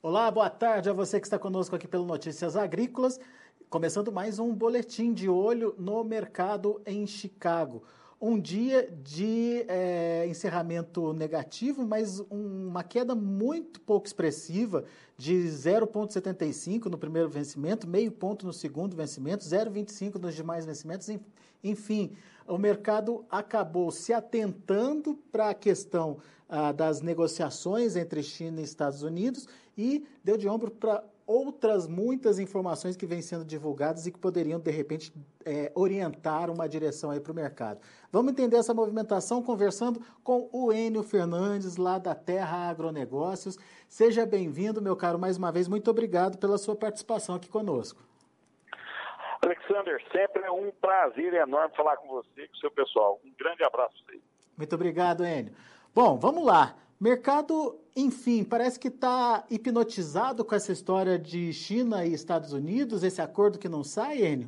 Olá, boa tarde a você que está conosco aqui pelo Notícias Agrícolas, começando mais um boletim de olho no mercado em Chicago. Um dia de encerramento negativo, mas uma queda muito pouco expressiva de 0,75 no primeiro vencimento, meio ponto no segundo vencimento, 0,25 nos demais vencimentos. Enfim, o mercado acabou se atentando para a questão das negociações entre China e Estados Unidos e deu de ombro para outras muitas informações que vêm sendo divulgadas e que poderiam, de repente, orientar uma direção aí para o mercado. Vamos entender essa movimentação conversando com o Enio Fernandes, lá da Terra Agronegócios. Seja bem-vindo, meu caro, mais uma vez. Muito obrigado pela sua participação aqui conosco. Alexander, sempre é um prazer enorme falar com você e com o seu pessoal. Um grande abraço para vocês. Muito obrigado, Enio. Bom, vamos lá. Mercado, enfim, parece que está hipnotizado com essa história de China e Estados Unidos, esse acordo que não sai, Enio?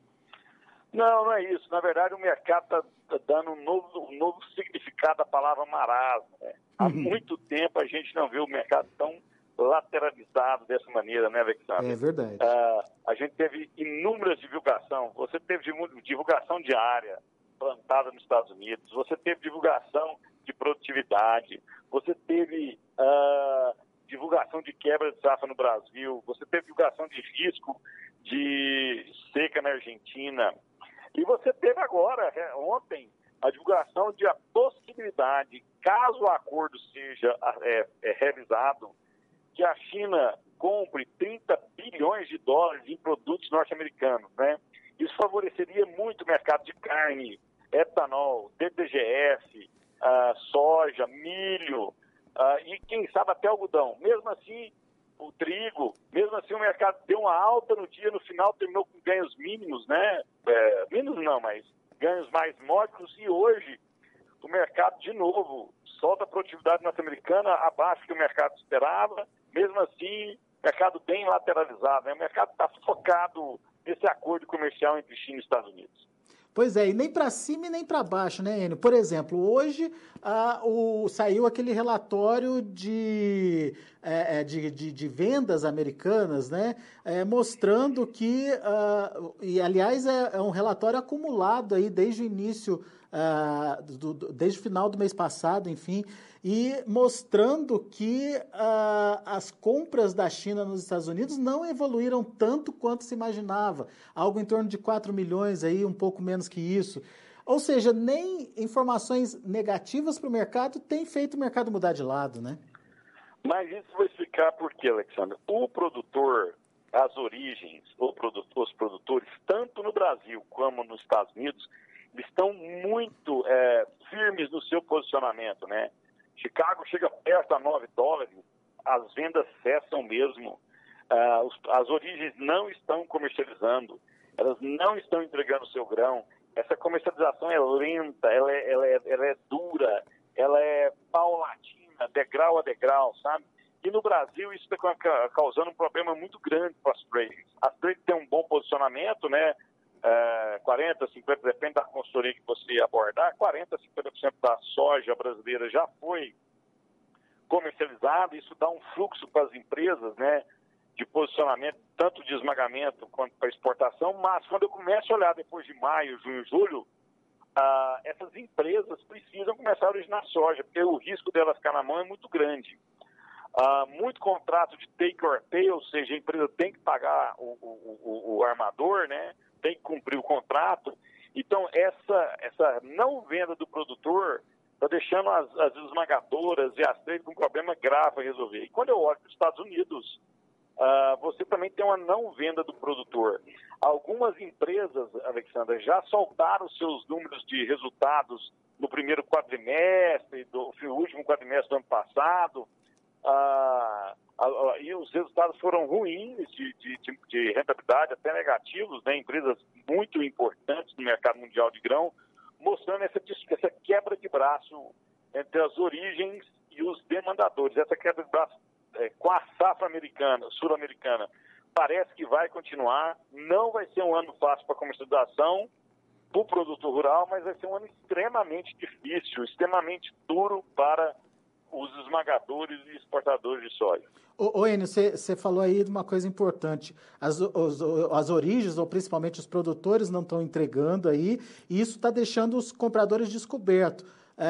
Não é isso. Na verdade, o mercado está dando um novo significado à palavra marasmo, né? Há muito tempo a gente não vê o mercado tão lateralizado dessa maneira, né, Alexandre? É verdade. A gente teve inúmeras divulgações. Você teve divulgação diária plantada nos Estados Unidos, você teve divulgação de produtividade, você teve divulgação de quebra de safra no Brasil, você teve divulgação de risco de seca na Argentina, e você teve agora, ontem, a divulgação de a possibilidade, caso o acordo seja realizado, que a China compre 30 bilhões de dólares em produtos norte-americanos, né? Isso favoreceria muito o mercado de carne, etanol, DDGS, soja, milho e, quem sabe, até algodão. Mesmo assim, o trigo, mesmo assim o mercado deu uma alta no dia, no final terminou com ganhos mínimos, né? Mínimos não, mas ganhos mais módicos, e hoje o mercado, de novo, solta a produtividade norte-americana abaixo do que o mercado esperava. Mesmo assim, o mercado bem lateralizado, né? O mercado está focado nesse acordo comercial entre China e Estados Unidos. Pois é, e nem para cima e nem para baixo, né, Enio? Por exemplo, hoje saiu aquele relatório de vendas americanas, né? Mostrando que, e aliás é um relatório acumulado aí desde o início, desde o final do mês passado, enfim, e mostrando que as compras da China nos Estados Unidos não evoluíram tanto quanto se imaginava, algo em torno de 4 milhões, aí, um pouco menos que isso. Ou seja, nem informações negativas para o mercado tem feito o mercado mudar de lado, né? Mas isso vai explicar por quê, Alexandre. O produtor, as origens, os produtores, tanto no Brasil como nos Estados Unidos, eles estão muito firmes no seu posicionamento, né? Chicago chega perto a 9 dólares, as vendas cessam mesmo, as origens não estão comercializando, elas não estão entregando seu grão, essa comercialização é lenta, ela é dura, ela é paulatina, degrau a degrau, sabe? E no Brasil isso está causando um problema muito grande para as trades. As trades têm um bom posicionamento, né? 40%, 50%, depende da consultoria que você abordar, 40%, 50% da soja brasileira já foi comercializada. Isso dá um fluxo para as empresas, né, de posicionamento, tanto de esmagamento quanto para exportação, mas quando eu começo a olhar depois de maio, junho, julho, essas empresas precisam começar a originar soja, porque o risco delas ficar na mão é muito grande. Muito contrato de take or pay, ou seja, a empresa tem que pagar o armador, né? Tem que cumprir o contrato. Então, essa não venda do produtor está deixando as esmagadoras e as trades com um problema grave a resolver. E quando eu olho para os Estados Unidos, você também tem uma não venda do produtor. Algumas empresas, Alexandra, já soltaram seus números de resultados no primeiro quadrimestre, do último quadrimestre do ano passado, e os resultados foram ruins de rentabilidade, até negativos, né? Empresas muito importantes no mercado mundial de grão, mostrando essa quebra de braço entre as origens e os demandadores. Essa quebra de braço com a safra sul-americana parece que vai continuar. Não vai ser um ano fácil para a comercialização para o produtor rural, mas vai ser um ano extremamente difícil, extremamente duro para os esmagadores e exportadores de soja. Ô Enio, você falou aí de uma coisa importante. As origens, ou principalmente os produtores, não estão entregando aí, e isso está deixando os compradores descobertos.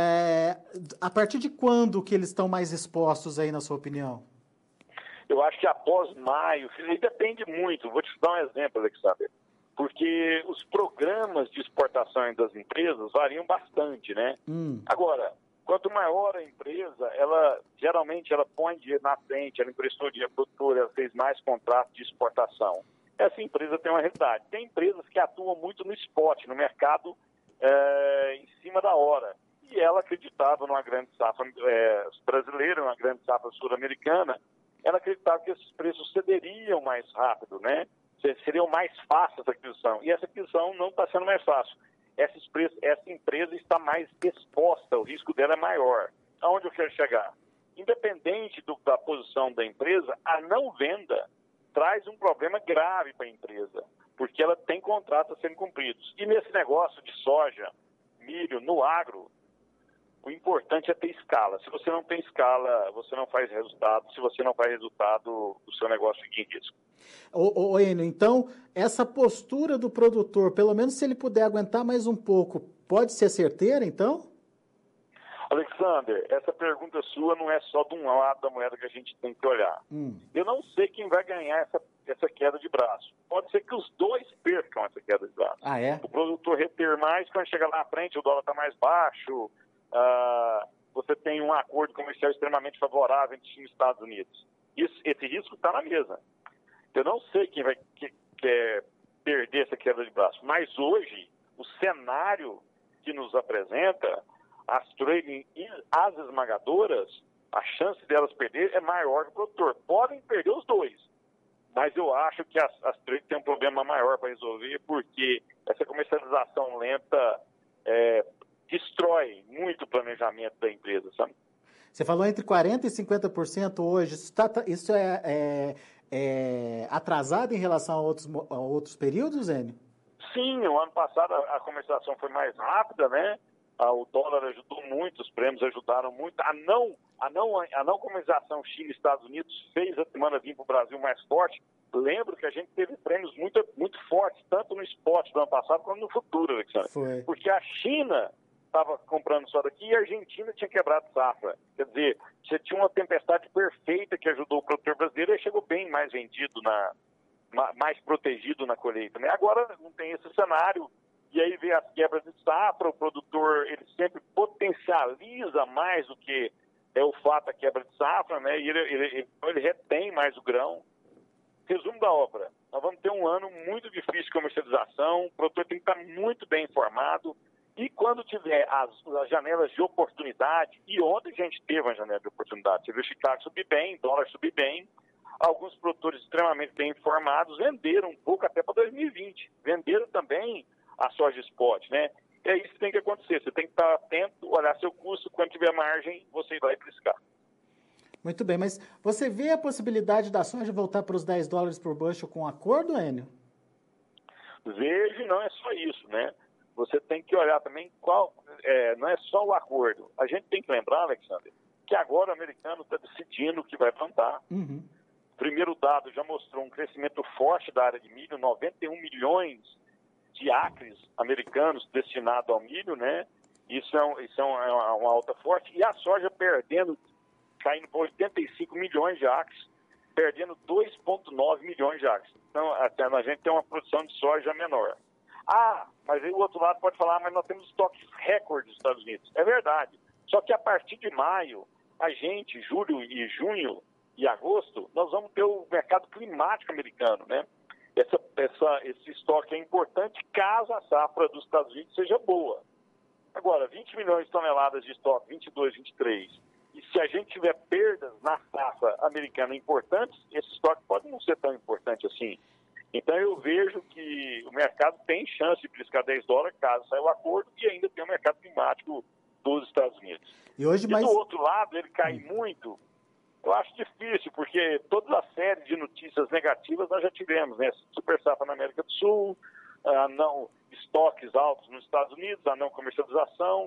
A partir de quando que eles estão mais expostos aí, na sua opinião? Eu acho que após maio, depende muito. Vou te dar um exemplo, Alexandre. Porque os programas de exportação das empresas variam bastante, né? Agora, quanto maior a empresa, geralmente ela põe dinheiro na frente, ela emprestou dinheiro para o produtor, ela fez mais contratos de exportação. Essa empresa tem uma realidade. Tem empresas que atuam muito no spot, no mercado em cima da hora. E ela acreditava numa grande safra brasileira, numa grande safra sul-americana, ela acreditava que esses preços cederiam mais rápido, né? Seria mais fácil essa aquisição. E essa aquisição não está sendo mais fácil. Essa empresa está mais exposta, o risco dela é maior. Aonde eu quero chegar? Independente da posição da empresa, a não venda traz um problema grave para a empresa, porque ela tem contratos a serem cumpridos. E nesse negócio de soja, milho, no agro, o importante é ter escala. Se você não tem escala, você não faz resultado. Se você não faz resultado, o seu negócio fica em risco. Ô Enio, então, essa postura do produtor, pelo menos se ele puder aguentar mais um pouco, pode ser certeira, então? Alexander, essa pergunta sua não é só de um lado da moeda que a gente tem que olhar. Eu não sei quem vai ganhar essa queda de braço. Pode ser que os dois percam essa queda de braço. Ah, é? O produtor reter mais, quando chegar lá na frente, o dólar está mais baixo, você tem um acordo comercial extremamente favorável entre China e Estados Unidos. Esse risco está na mesa. Eu não sei quem vai perder essa queda de braço, mas hoje o cenário que nos apresenta, as trading e as esmagadoras, a chance delas perder é maior que o produtor. Podem perder os dois, mas eu acho que as trading têm um problema maior para resolver, porque essa comercialização lenta destrói muito o planejamento da empresa, sabe? Você falou entre 40% e 50% hoje. Isso é atrasado em relação a outros períodos, Enio? Sim, o ano passado a comercialização foi mais rápida, né? O dólar ajudou muito, os prêmios ajudaram muito. A não comercialização China e Estados Unidos fez a semana vir para o Brasil mais forte. Lembro que a gente teve prêmios muito, muito fortes, tanto no spot do ano passado quanto no futuro, Alexandre. Foi. Porque a China estava comprando só daqui e a Argentina tinha quebrado safra. Quer dizer, você tinha uma tempestade perfeita que ajudou o produtor brasileiro e chegou bem mais vendido, mais protegido na colheita, né? Agora não tem esse cenário. E aí vem as quebras de safra, o produtor ele sempre potencializa mais do que é o fato da quebra de safra, né? E ele retém mais o grão. Resumo da obra, nós vamos ter um ano muito difícil de comercialização, o produtor tem que estar muito bem informado e quando tiver as janelas de oportunidade, e ontem a gente teve uma janela de oportunidade, você viu o Chicago subir bem, dólar subir bem, alguns produtores extremamente bem informados venderam um pouco até para 2020, venderam também a soja spot, né? É isso que tem que acontecer. Você tem que estar atento, olhar seu custo, quando tiver margem, você vai priscar. Muito bem, mas você vê a possibilidade da soja voltar para os $10 por bushel com acordo, Enio? Vejo, não é só isso, né? Você tem que olhar também não é só o acordo. A gente tem que lembrar, Alexandre, que agora o americano está decidindo o que vai plantar. Uhum. O primeiro dado já mostrou um crescimento forte da área de milho, 91 milhões de acres americanos destinados ao milho, né? Isso é uma alta forte. E a soja caindo para 85 milhões de acres, perdendo 2,9 milhões de acres. Então, até a gente tem uma produção de soja menor. Mas aí o outro lado pode falar, mas nós temos estoques recordes dos Estados Unidos. É verdade. Só que a partir de maio, julho e junho e agosto, nós vamos ter o mercado climático americano, né? Esse estoque é importante caso a safra dos Estados Unidos seja boa. Agora, 20 milhões de toneladas de estoque, 22, 23, e se a gente tiver perdas na safra americana importantes, esse estoque pode não ser tão importante assim. Então eu vejo que o mercado tem chance de priscar $10 caso saia o acordo e ainda tem o mercado climático dos Estados Unidos. E do outro lado, ele cai muito. Eu acho difícil, porque toda a série de notícias negativas nós já tivemos, né? Super safra na América do Sul, estoques altos nos Estados Unidos, a não comercialização.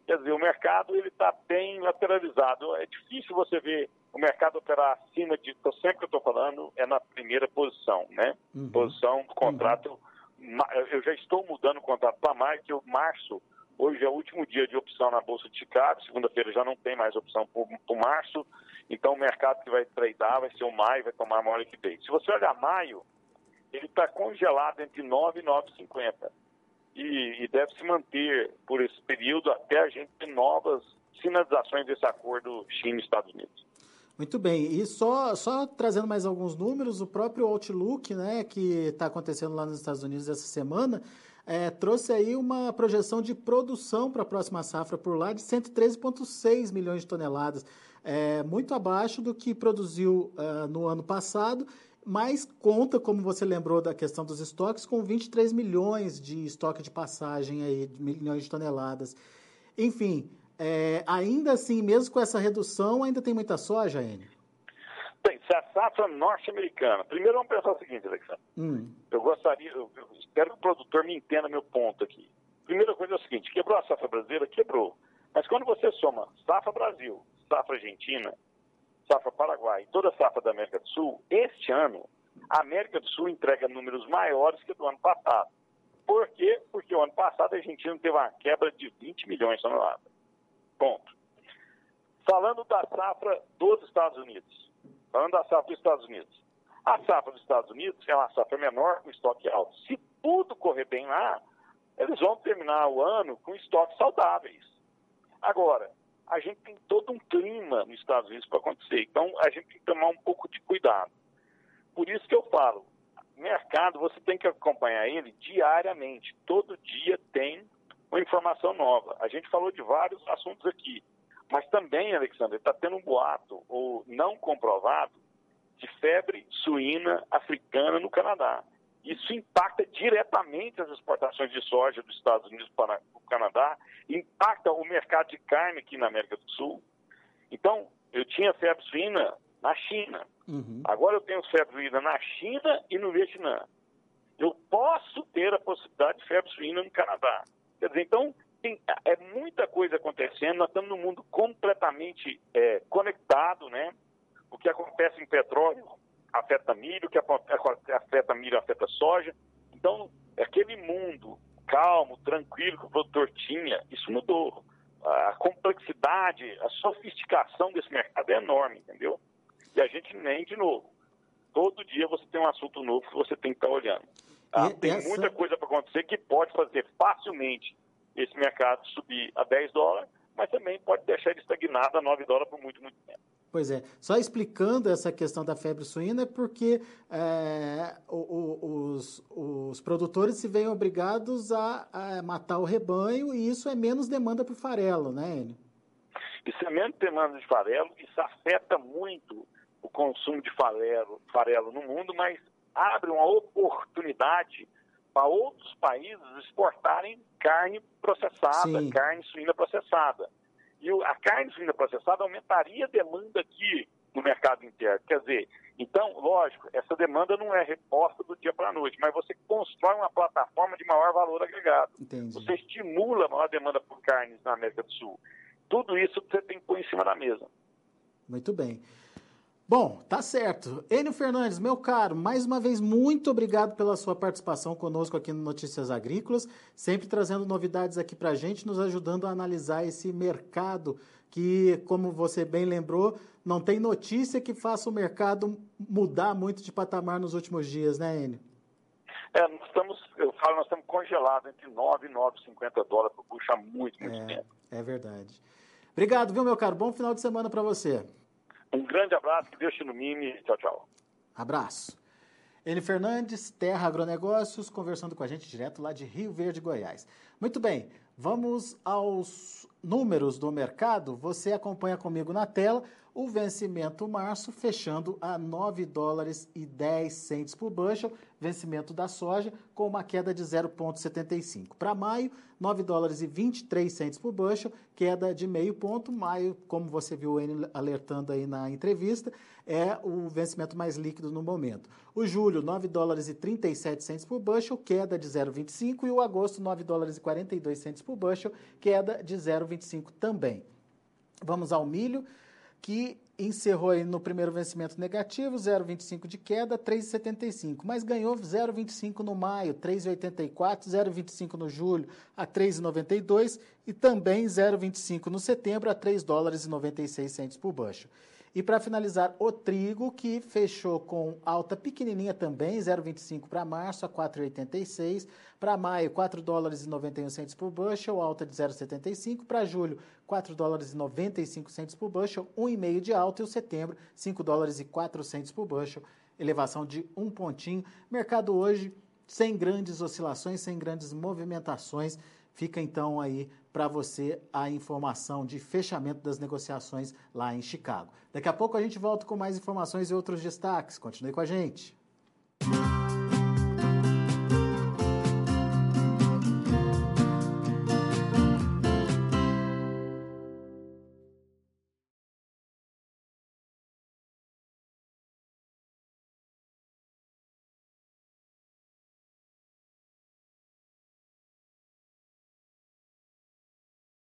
Quer dizer, o mercado está bem lateralizado. É difícil você ver o mercado operar acima de... Sempre que eu estou falando, é na primeira posição, né? Posição do contrato. Eu já estou mudando o contrato para maio, que o março, hoje é o último dia de opção na Bolsa de Chicago. Segunda-feira já não tem mais opção para março. Então, o mercado que vai tradear vai ser o maio, vai tomar a maior liquidez. Se você olhar maio, ele está congelado entre 9 e 9,50. E deve se manter por esse período até a gente ter novas sinalizações desse acordo China e Estados Unidos. Muito bem. E só trazendo mais alguns números, o próprio Outlook, né, que está acontecendo lá nos Estados Unidos essa semana, trouxe aí uma projeção de produção para a próxima safra por lá de 113,6 milhões de toneladas. Muito abaixo do que produziu no ano passado, mas conta, como você lembrou da questão dos estoques, com 23 milhões de estoque de passagem, aí, de milhões de toneladas. Enfim, ainda assim, mesmo com essa redução, ainda tem muita soja, Enio? Bem, se a safra norte-americana... Primeiro vamos pensar o seguinte, Alexandre. Eu espero que o produtor me entenda meu ponto aqui. Primeira coisa é o seguinte, quebrou a safra brasileira? Quebrou. Mas quando você soma safra Brasil, safra Argentina, safra Paraguai e toda a safra da América do Sul, este ano, a América do Sul entrega números maiores que do ano passado. Por quê? Porque o ano passado a Argentina teve uma quebra de 20 milhões de toneladas. Ponto. Falando da safra dos Estados Unidos. A safra dos Estados Unidos é uma safra menor com estoque alto. Se tudo correr bem lá, eles vão terminar o ano com estoques saudáveis. Agora, a gente tem todo um clima nos Estados Unidos para acontecer. Então, a gente tem que tomar um pouco de cuidado. Por isso que eu falo, mercado, você tem que acompanhar ele diariamente. Todo dia tem uma informação nova. A gente falou de vários assuntos aqui. Mas também, Alexandre, está tendo um boato, ou não comprovado, de febre suína africana no Canadá. Isso impacta diretamente as exportações de soja dos Estados Unidos para o Canadá, impacta o mercado de carne aqui na América do Sul. Então, eu tinha febre suína na China. Agora eu tenho febre suína na China e no Vietnã. Eu posso ter a possibilidade de febre suína no Canadá. Quer dizer, então, é muita coisa acontecendo. Nós estamos num mundo completamente conectado, né? O que acontece em petróleo afeta milho, o que afeta milho afeta soja. Então, aquele mundo calmo, tranquilo que o produtor tinha, isso mudou. A complexidade, a sofisticação desse mercado é enorme, entendeu? E a gente nem, de novo, todo dia você tem um assunto novo que você tem que estar olhando. Tem muita coisa para acontecer que pode fazer facilmente esse mercado subir a $10, mas também pode deixar ele estagnado a $9 por muito, muito tempo. Pois é. Só explicando essa questão da febre suína é porque os produtores se veem obrigados a matar o rebanho e isso é menos demanda para o farelo, né, Enio? Isso é menos demanda de farelo, isso afeta muito o consumo de farelo no mundo, mas abre uma oportunidade para outros países exportarem carne processada, Sim. Carne suína processada. E a carne suína processada aumentaria a demanda aqui no mercado interno. Quer dizer, então, lógico, essa demanda não é reposta do dia para a noite, mas você constrói uma plataforma de maior valor agregado. Entendi. Você estimula a maior demanda por carnes na América do Sul. Tudo isso você tem que pôr em cima da mesa. Muito bem. Bom, tá certo. Enio Fernandes, meu caro, mais uma vez, muito obrigado pela sua participação conosco aqui no Notícias Agrícolas, sempre trazendo novidades aqui para a gente, nos ajudando a analisar esse mercado que, como você bem lembrou, não tem notícia que faça o mercado mudar muito de patamar nos últimos dias, né, Enio? Nós estamos congelados entre 9 e 9,50 dólares por bucho há muito tempo. É verdade. Obrigado, viu, meu caro? Bom final de semana para você. Um grande abraço, que Deus te ilumine. Tchau, tchau. Abraço. Enio Fernandes, Terra Agronegócios, conversando com a gente direto lá de Rio Verde, Goiás. Muito bem, vamos aos números do mercado. Você acompanha comigo na tela O vencimento março fechando a $9,10 por bushel, vencimento da soja com uma queda de 0,75. Para maio, $9,23 por bushel, queda de meio ponto. Maio, como você viu ele alertando aí na entrevista, é o vencimento mais líquido no momento. O julho, $9,37 por bushel, queda de 0,25. E o agosto, $9,42 por bushel, queda de 0,25 também. Vamos ao milho, que encerrou aí no primeiro vencimento negativo, 0,25 de queda, 3,75, mas ganhou 0,25 no maio, 3,84, 0,25 no julho, a 3,92 e também 0,25 no setembro, a $3,96 por bushel. E para finalizar, o trigo, que fechou com alta pequenininha também, 0,25 para março, a 4,86. Para maio, $4,91 por bushel, alta de 0,75. Para julho, $4,95 por bushel, 1,5 de alta. E o setembro, $5,04 por bushel, elevação de 1 pontinho. Mercado hoje sem grandes oscilações, sem grandes movimentações. Fica então aí para você a informação de fechamento das negociações lá em Chicago. Daqui a pouco a gente volta com mais informações e outros destaques. Continue com a gente.